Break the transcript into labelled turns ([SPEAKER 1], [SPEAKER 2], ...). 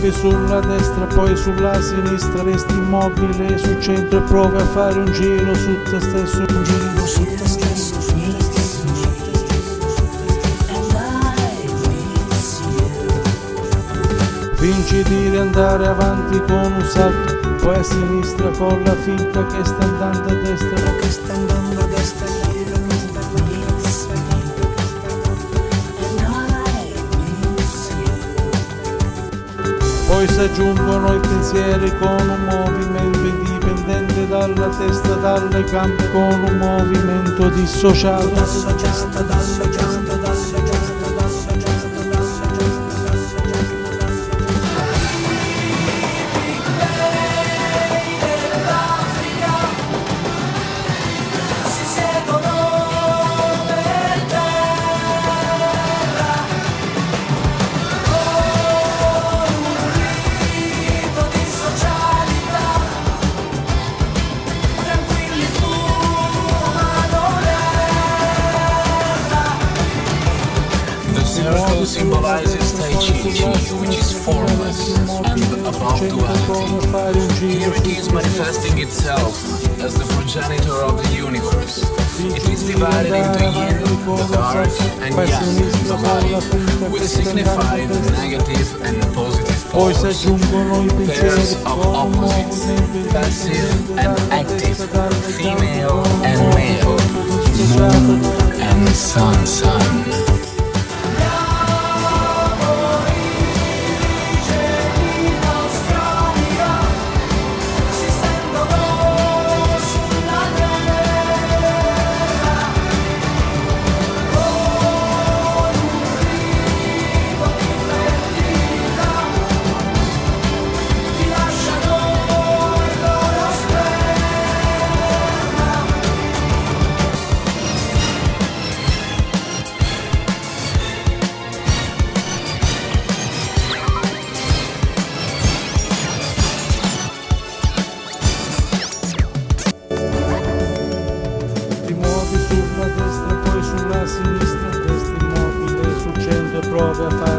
[SPEAKER 1] muovi sulla destra, poi sulla sinistra, resti immobile sul centro e provi a fare un giro su te stesso, un giro su te stesso, su te stesso, su te stesso. Fingi di riandare avanti con un salto, poi a sinistra con la finta che sta andando a destra, che sta andando a destra. Poi si aggiungono i pensieri con un movimento indipendente dalla testa, dalle gambe, con un movimento dissociato.
[SPEAKER 2] Circle symbolizes Tai Chi, which is formless and above duality. Here it is manifesting itself as the progenitor of the universe. It is divided into yin, the dark, and yang, the light, which signify the negative and positive poles, pairs of opposites, passive and active, female and male, moon and sun.
[SPEAKER 1] Sulla destra, poi sulla sinistra, resti immobile sul centro e provi a fare